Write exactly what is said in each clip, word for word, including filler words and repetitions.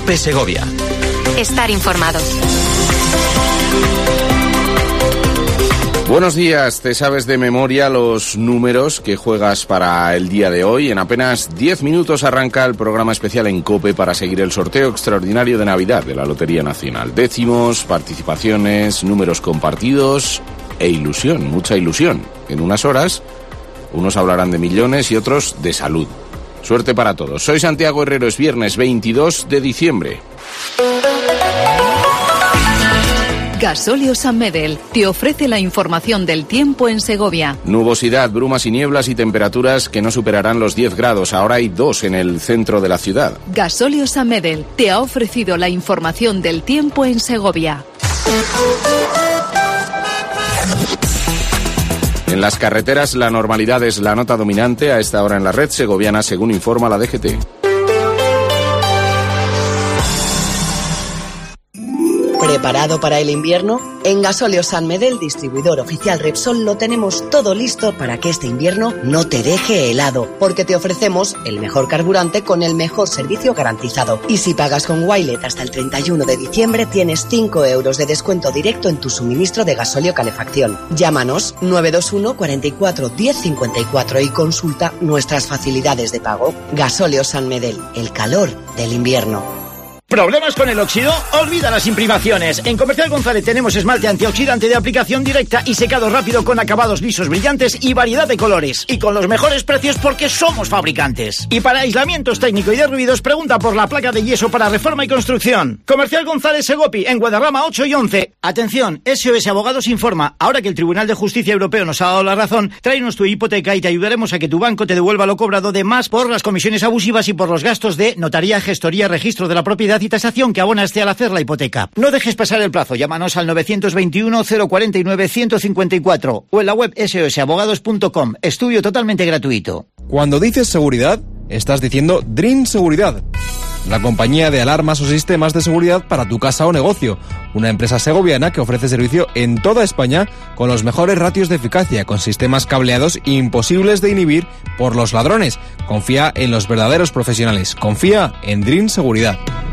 COPE Segovia. Estar informado. Buenos días, te sabes de memoria los números que juegas para el día de hoy. En apenas diez minutos arranca el programa especial en COPE para seguir el sorteo extraordinario de Navidad de la Lotería Nacional. Décimos, participaciones, números compartidos e ilusión, mucha ilusión. En unas horas, unos hablarán de millones y otros de salud. Suerte para todos. Soy Santiago Herrero, es viernes veintidós de diciembre. Gasóleo San Medel te ofrece la información del tiempo en Segovia. Nubosidad, brumas y nieblas y temperaturas que no superarán los diez grados. Ahora hay dos en el centro de la ciudad. Gasóleo San Medel te ha ofrecido la información del tiempo en Segovia. En las carreteras la normalidad es la nota dominante a esta hora en la red segoviana, según informa la D G T. ¿Preparado para el invierno? En Gasóleo San Medel, distribuidor oficial Repsol, lo tenemos todo listo para que este invierno no te deje helado, porque te ofrecemos el mejor carburante con el mejor servicio garantizado. Y si pagas con Wilet hasta el treinta y uno de diciembre, tienes cinco euros de descuento directo en tu suministro de gasóleo calefacción. Llámanos nueve dos uno, cuarenta y cuatro, diez cincuenta y cuatro y consulta nuestras facilidades de pago. Gasóleo San Medel, el calor del invierno. ¿Problemas con el óxido? Olvida las imprimaciones. En Comercial González tenemos esmalte antioxidante de aplicación directa y secado rápido con acabados lisos brillantes y variedad de colores. Y con los mejores precios porque somos fabricantes. Y para aislamientos técnicos y de ruidos, pregunta por la placa de yeso para reforma y construcción. Comercial González Segopi, en Guadarrama ocho y once. Atención, S O S Abogados informa. Ahora que el Tribunal de Justicia Europeo nos ha dado la razón, tráenos tu hipoteca y te ayudaremos a que tu banco te devuelva lo cobrado de más por las comisiones abusivas y por los gastos de notaría, gestoría, registro de la propiedad y tasación que abonaste al hacer la hipoteca. No dejes pasar el plazo. Llámanos al novecientos veintiuno, cero cuarenta y nueve, ciento cincuenta y cuatro o en la web ese o ese abogados punto com. Estudio totalmente gratuito. Cuando dices seguridad, estás diciendo Dream Seguridad, la compañía de alarmas o sistemas de seguridad para tu casa o negocio. Una empresa segoviana que ofrece servicio en toda España con los mejores ratios de eficacia, con sistemas cableados imposibles de inhibir por los ladrones. Confía en los verdaderos profesionales. Confía en Dream Seguridad.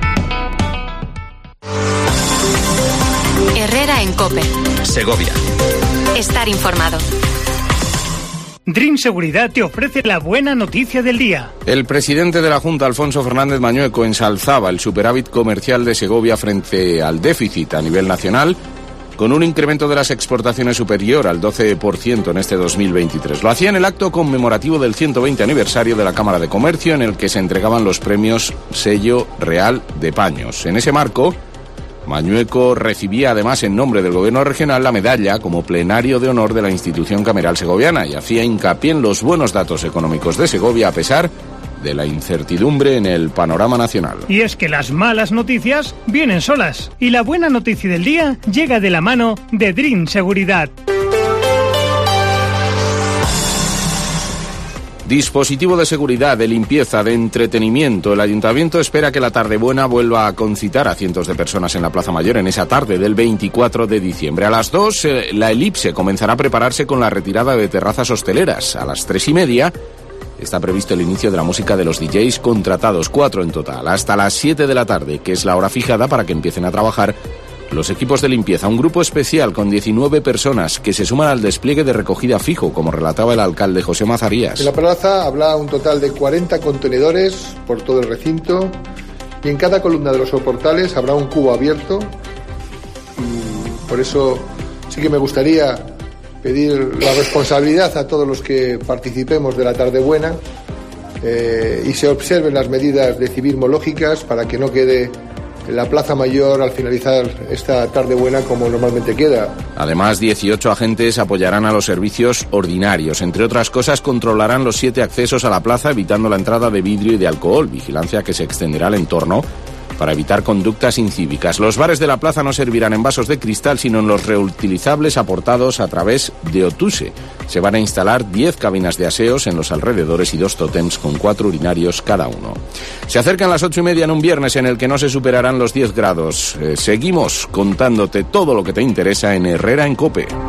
Herrera en COPE Segovia. Estar informado. Dream Seguridad te ofrece la buena noticia del día. El presidente de la Junta, Alfonso Fernández Mañueco, ensalzaba el superávit comercial de Segovia frente al déficit a nivel nacional, con un incremento de las exportaciones superior al doce por ciento en este dos mil veintitrés. Lo hacía en el acto conmemorativo del ciento veinte aniversario de la Cámara de Comercio, en el que se entregaban los premios Sello Real de Paños. En ese marco, Mañueco recibía además en nombre del Gobierno regional la medalla como plenario de honor de la institución cameral segoviana y hacía hincapié en los buenos datos económicos de Segovia a pesar de la incertidumbre en el panorama nacional. Y es que las malas noticias vienen solas y la buena noticia del día llega de la mano de Dream Seguridad. Dispositivo de seguridad, de limpieza, de entretenimiento. El Ayuntamiento espera que la Tarde Buena vuelva a concitar a cientos de personas en la Plaza Mayor en esa tarde del veinticuatro de diciembre. A las dos, eh, la Elipse comenzará a prepararse con la retirada de terrazas hosteleras. A las tres y media está previsto el inicio de la música de los D Js contratados, cuatro en total, hasta las siete de la tarde, que es la hora fijada para que empiecen a trabajar los equipos de limpieza, un grupo especial con diecinueve personas que se suman al despliegue de recogida fijo, como relataba el alcalde José Mazarías. En la plaza habrá un total de cuarenta contenedores por todo el recinto y en cada columna de los soportales habrá un cubo abierto. Y por eso sí que me gustaría pedir la responsabilidad a todos los que participemos de la Tarde Buena eh, y se observen las medidas decibilmológicas para que no quede la Plaza Mayor al finalizar esta Tarde Buena como normalmente queda. Además, dieciocho agentes apoyarán a los servicios ordinarios. Entre otras cosas, controlarán los siete accesos a la plaza, evitando la entrada de vidrio y de alcohol, vigilancia que se extenderá al entorno para evitar conductas incívicas. Los bares de la plaza no servirán en vasos de cristal, sino en los reutilizables aportados a través de Otuse. Se van a instalar diez cabinas de aseos en los alrededores y dos tótems con cuatro urinarios cada uno. Se acercan las ocho y media en un viernes en el que no se superarán los diez grados. Eh, seguimos contándote todo lo que te interesa en Herrera en COPE.